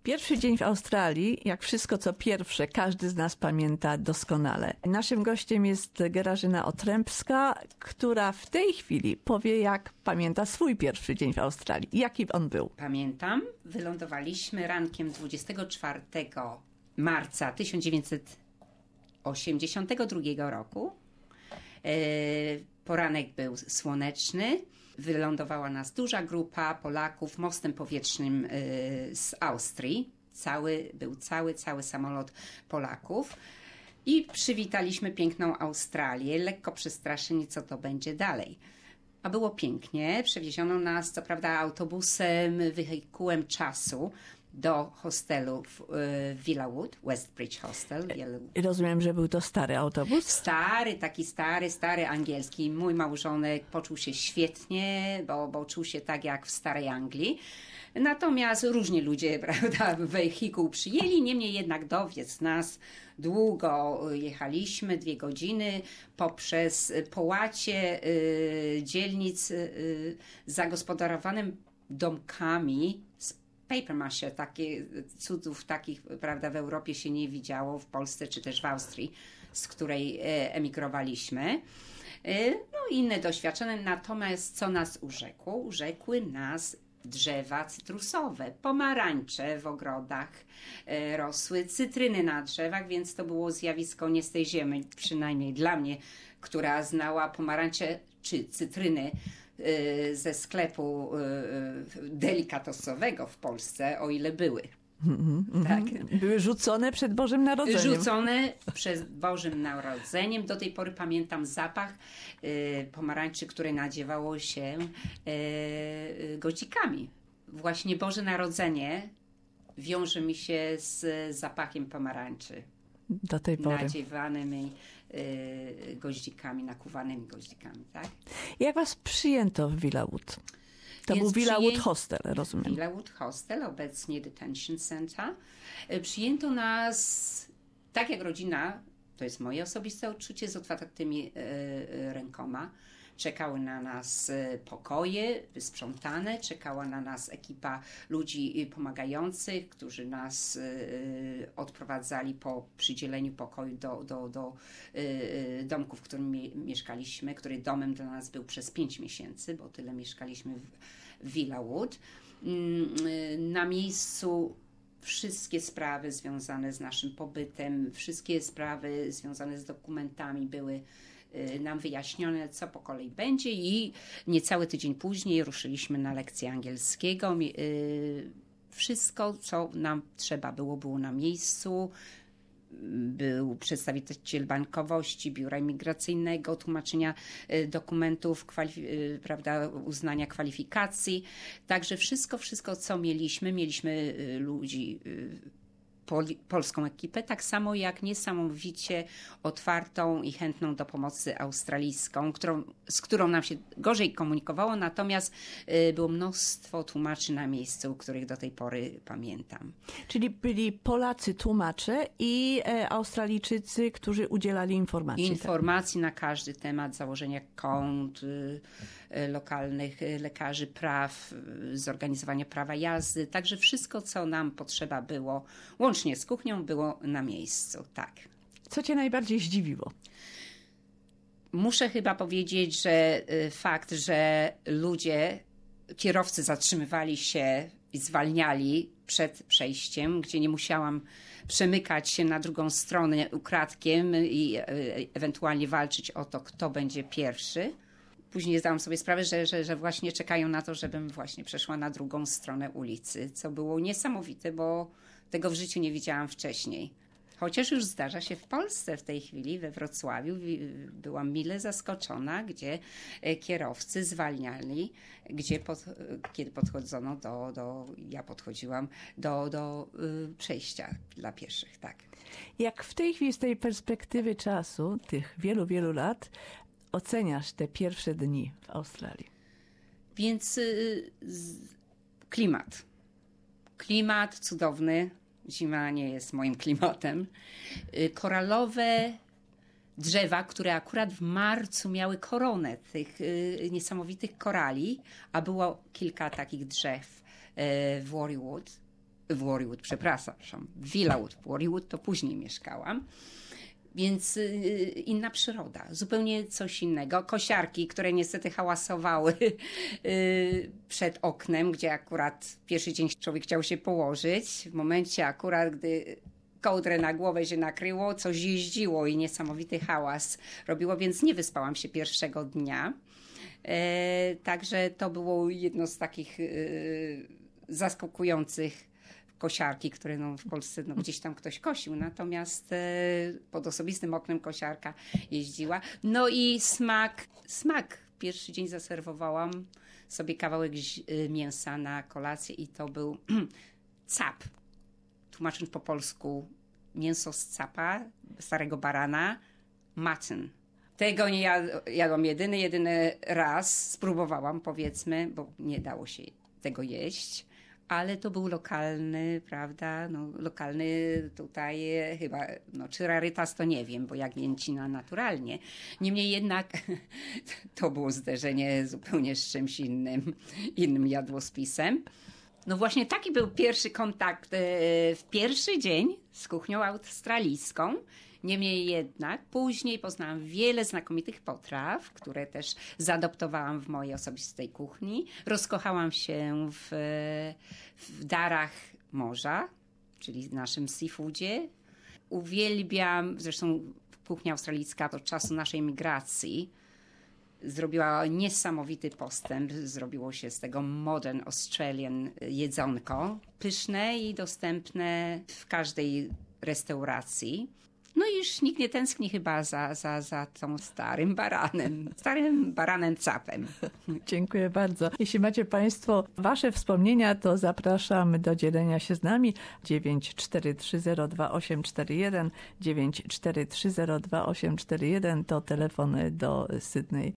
Pierwszy dzień w Australii, jak wszystko co pierwsze, każdy z nas pamięta doskonale. Naszym gościem jest Grażyna Otrębska, która w tej chwili powie, jak pamięta swój pierwszy dzień w Australii. Jaki on był? Pamiętam, wylądowaliśmy rankiem 24 marca 1982 roku. Poranek był słoneczny. Wylądowała nas duża grupa Polaków mostem powietrznym z Austrii. Był cały samolot Polaków. I przywitaliśmy piękną Australię, lekko przestraszeni, co to będzie dalej. A było pięknie. Przewieziono nas, co prawda, autobusem, wehikułem czasu do hostelu w Villawood, Westbridge Hostel. Rozumiem, że był to stary autobus? Stary angielski. Mój małżonek poczuł się świetnie, bo czuł się tak jak w starej Anglii. Natomiast różni ludzie, prawda, wehikuł przyjęli, niemniej jednak dowiec nas długo. Jechaliśmy 2 godziny poprzez połacie dzielnic zagospodarowanym domkami z papier-mâché. Takie cudów takich, prawda, w Europie się nie widziało, w Polsce czy też w Austrii, z której emigrowaliśmy. No inne doświadczenia, natomiast co nas urzekło? Urzekły nas drzewa cytrusowe, pomarańcze w ogrodach, rosły cytryny na drzewach, więc to było zjawisko nie z tej ziemi, przynajmniej dla mnie, która znała pomarańcze czy cytryny ze sklepu delikatosowego w Polsce, o ile były. Tak. Były rzucone przed Bożym Narodzeniem. Rzucone przed Bożym Narodzeniem. Do tej pory pamiętam zapach pomarańczy, które nadziewało się goździkami. Właśnie Boże Narodzenie wiąże mi się z zapachem pomarańczy. Do tej pory. Nadziewanymi goździkami, nakuwanymi goździkami, tak? Jak was przyjęto w Villawood? To był Villawood Hostel, rozumiem. Villawood Hostel, obecnie Detention Center. Przyjęto nas tak jak rodzina, to jest moje osobiste odczucie, z otwartymi rękoma. Czekały na nas pokoje wysprzątane, czekała na nas ekipa ludzi pomagających, którzy nas odprowadzali po przydzieleniu pokoju do domku, w którym mieszkaliśmy, który domem dla nas był przez 5 miesięcy, bo tyle mieszkaliśmy w Villawood. Na miejscu wszystkie sprawy związane z naszym pobytem, wszystkie sprawy związane z dokumentami były nam wyjaśnione, co po kolei będzie, i niecały tydzień później ruszyliśmy na lekcję angielskiego. Wszystko, co nam trzeba było na miejscu. Był przedstawiciel bankowości, biura imigracyjnego, tłumaczenia dokumentów, prawda, uznania kwalifikacji. Także wszystko, co mieliśmy ludzi, polską ekipę, tak samo jak niesamowicie otwartą i chętną do pomocy australijską, z którą nam się gorzej komunikowało, natomiast było mnóstwo tłumaczy na miejscu, których do tej pory pamiętam. Czyli byli Polacy tłumacze i Australijczycy, którzy udzielali informacji. Informacji na każdy temat, założenia kont, lokalnych lekarzy praw, zorganizowania prawa jazdy, także wszystko, co nam potrzeba było, łącznie z kuchnią, było na miejscu, tak. Co cię najbardziej zdziwiło? Muszę chyba powiedzieć, że fakt, że kierowcy zatrzymywali się i zwalniali przed przejściem, gdzie nie musiałam przemykać się na drugą stronę ukradkiem i ewentualnie walczyć o to, kto będzie pierwszy. Później zdałam sobie sprawę, że właśnie czekają na to, żebym właśnie przeszła na drugą stronę ulicy, co było niesamowite, bo tego w życiu nie widziałam wcześniej. Chociaż już zdarza się w Polsce w tej chwili, we Wrocławiu. Byłam mile zaskoczona, gdzie kierowcy zwalniali, kiedy podchodzono ja podchodziłam do przejścia dla pieszych, tak. Jak w tej chwili z tej perspektywy czasu, tych wielu, wielu lat, oceniasz te pierwsze dni w Australii? Więc klimat. Klimat cudowny. Zima nie jest moim klimatem. Koralowe drzewa, które akurat w marcu miały koronę tych niesamowitych korali, a było kilka takich drzew w Warriewood. Warriewood, przepraszam, Villawood. W Warriewood to później mieszkałam. Więc inna przyroda, zupełnie coś innego. Kosiarki, które niestety hałasowały przed oknem, gdzie akurat pierwszy dzień człowiek chciał się położyć. W momencie akurat, gdy kołdrę na głowę się nakryło, coś jeździło i niesamowity hałas robiło, więc nie wyspałam się pierwszego dnia. Także to było jedno z takich zaskakujących kosiarki, które w Polsce gdzieś tam ktoś kosił, natomiast pod osobistym oknem kosiarka jeździła. No i smak. Pierwszy dzień zaserwowałam sobie kawałek mięsa na kolację i to był cap. Tłumacząc po polsku, mięso z capa, starego barana, mutton. Tego nie jadłam jedyny raz, spróbowałam, powiedzmy, bo nie dało się tego jeść. Ale to był lokalny, prawda, lokalny tutaj chyba, czy rarytas to nie wiem, bo jak mięcina naturalnie. Niemniej jednak to było zderzenie zupełnie z czymś innym jadłospisem. No właśnie taki był pierwszy kontakt w pierwszy dzień z kuchnią australijską. Niemniej jednak później poznałam wiele znakomitych potraw, które też zaadoptowałam w mojej osobistej kuchni. Rozkochałam się w darach morza, czyli w naszym seafoodzie. Uwielbiam, zresztą kuchnia australijska od czasu naszej migracji zrobiła niesamowity postęp. Zrobiło się z tego modern Australian jedzonko. Pyszne i dostępne w każdej restauracji. No i już nikt nie tęskni chyba za tą starym baranem capem. Dziękuję bardzo. Jeśli macie Państwo Wasze wspomnienia, to zapraszam do dzielenia się z nami. 943022841, 943022841 to telefon do Sydney